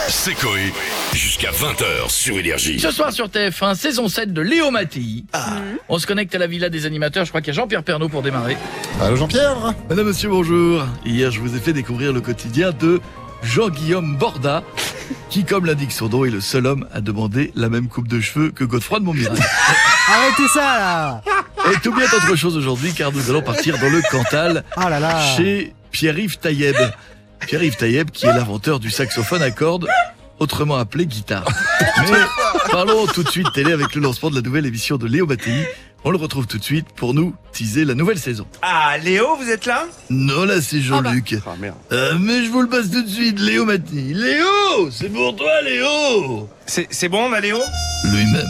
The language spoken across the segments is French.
C'est Coé, jusqu'à 20h sur Énergie. Ce soir sur TF1, saison 7 de Léo Mattei. On se connecte à la villa des animateurs, je crois qu'il y a Jean-Pierre Pernaut pour démarrer. Allô Jean-Pierre. Madame, monsieur, bonjour. Hier, je vous ai fait découvrir le quotidien de Jean-Guillaume Borda, qui, comme l'indique son nom, est le seul homme à demander la même coupe de cheveux que Godefroy de Montmirail. Arrêtez ça là. Et tout bien autre chose aujourd'hui, car nous allons partir dans le Cantal, Oh là là. chez Pierre-Yves Taïeb. Pierre-Yves Taïeb, qui est l'inventeur du saxophone à cordes, autrement appelé guitare. Mais parlons tout de suite télé avec le lancement de la nouvelle émission de Léo Mattei. On le retrouve tout de suite pour nous teaser la nouvelle saison. Ah, Léo, vous êtes là? Non, là c'est Jean-Luc. Ah merde. Mais je vous le passe tout de suite, Léo Mattei. Léo, c'est pour toi, Léo. C'est bon, on a Léo? Lui-même.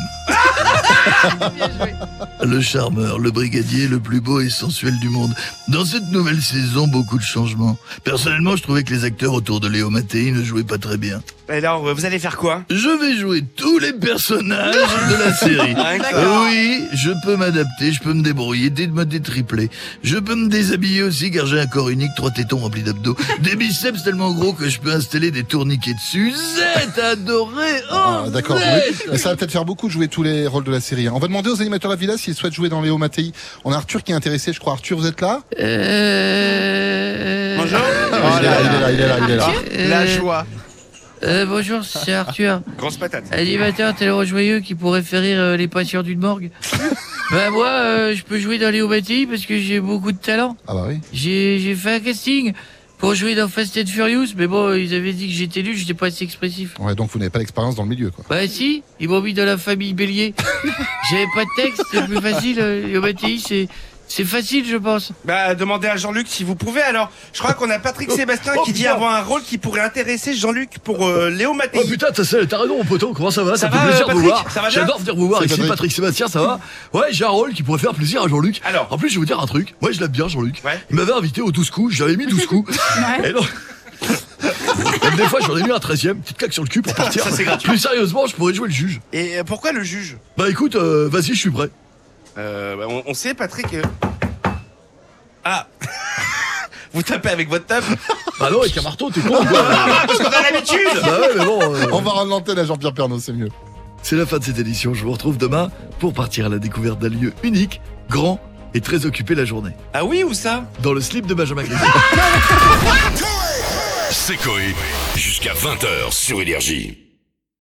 Le charmeur, le brigadier le plus beau et sensuel du monde. Dans cette nouvelle saison, beaucoup de changements. Personnellement, je trouvais que les acteurs autour de Léo Mattei ne jouaient pas très bien. Alors, vous allez faire quoi? Je vais jouer tous les personnages de la série. D'accord. Oui, je peux m'adapter, je peux me débrouiller, me détripler. Je peux me déshabiller aussi car j'ai un corps unique, 3 tétons remplis d'abdos, des biceps tellement gros que je peux installer des tourniquets dessus. Zette adoré. Oh, D'accord, Zette. oui. Mais ça va peut-être faire beaucoup de jouer tous les rôles de la série. On va demander aux animateurs de la villa s'ils souhaitent jouer dans Léo Mattei. On a Arthur qui est intéressé, je crois. Arthur, vous êtes là? Bonjour. Il est là. La joie. Bonjour, c'est Arthur. Grosse patate. Animateur tellement joyeux qui pourrait faire rire les patients d'une morgue. Ben moi, je peux jouer dans Léo Mattei parce que j'ai beaucoup de talent. Ah bah oui. J'ai fait un casting pour jouer dans Fast and Furious, mais bon, ils avaient dit que j'étais nul, j'étais pas assez expressif. Ouais, donc vous n'avez pas d'expérience dans le milieu, quoi. Bah si, ils m'ont mis dans la famille Bélier. J'avais pas de texte, c'est plus facile. Léo Mattei, c'est facile, je pense. Bah, demandez à Jean-Luc si vous pouvez. Alors, je crois qu'on a Patrick Sébastien qui dit putain. avoir un rôle qui pourrait intéresser Jean-Luc pour Léo Mattei. Oh putain, t'as raison mon poteau, comment ça va? Ça Ça me va, fait plaisir de vous Patrick voir. Ça va bien? J'adore venir vous voir C'est ici, Patrick. Patrick Sébastien, ça va? Ouais, j'ai un rôle qui pourrait faire plaisir à Jean-Luc. Alors. En plus, je vais vous dire un truc. Moi, je l'aime bien, Jean-Luc. Ouais. Il m'avait invité au 12 coups, j'avais mis 12 coups. Et donc... Même des fois, j'en ai mis un 13e, petite claque sur le cul pour partir. Ça, c'est gratuit. Plus sérieusement, je pourrais jouer le juge. Et pourquoi le juge? Bah écoute, vas-y, je suis prêt. On sait, Patrick. Ah. Vous tapez avec votre table? Bah non, avec un marteau, t'es con quoi. Parce qu'on a l'habitude. Bah ouais, mais bon... On va rendre l'antenne à Jean-Pierre Pernaut, c'est mieux. C'est la fin de cette édition. Je vous retrouve demain pour partir à la découverte d'un lieu unique, grand et très occupé la journée. Ah oui, où ça? Dans le slip de Benjamin Griveaux. C'est Coé, jusqu'à 20h sur Énergie.